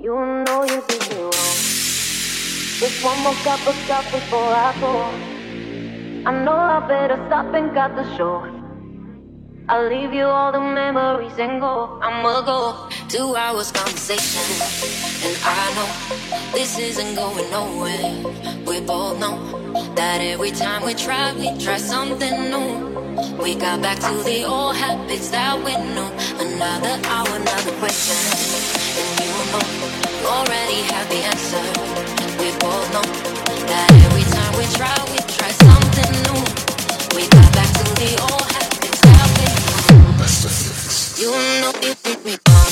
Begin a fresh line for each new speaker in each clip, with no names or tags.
You know you did me wrong. Just one more cup of stuff before I go. I know I better stop and cut the show. I'll leave you all the memories and go. I'ma go 2 hours conversation, and I know this isn't going nowhere. We both know that every time we try something new. We got back to the old habits that we know. Another hour, another question, and you know you already have the answer. We both know that every time we try something new. We got back to the old habits that we know. You know you make me wrong.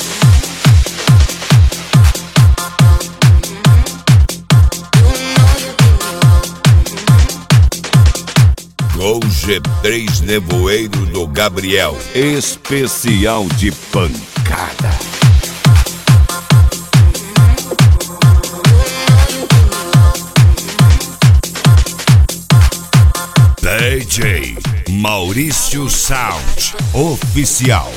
Com G3 Nevoeiro do Gabriel, especial de pancada. DJ Maurício Sound Oficial.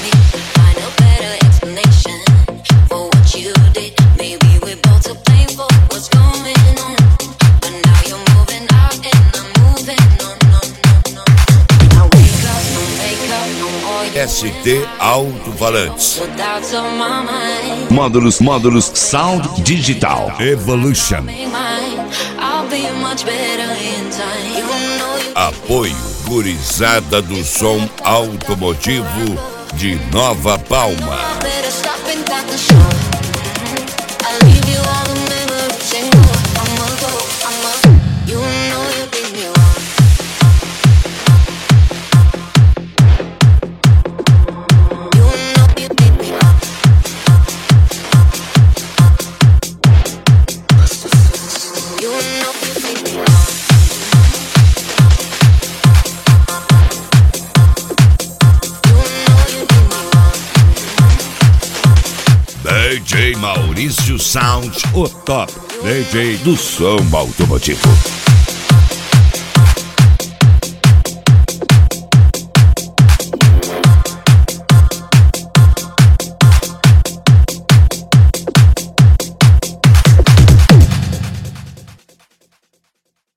ST Alto-Falantes. Módulos Sound Digital Evolution. Apoio Gurizada do Som Automotivo de Nova Palma. DJ Maurício Sound, o top DJ do som automotivo.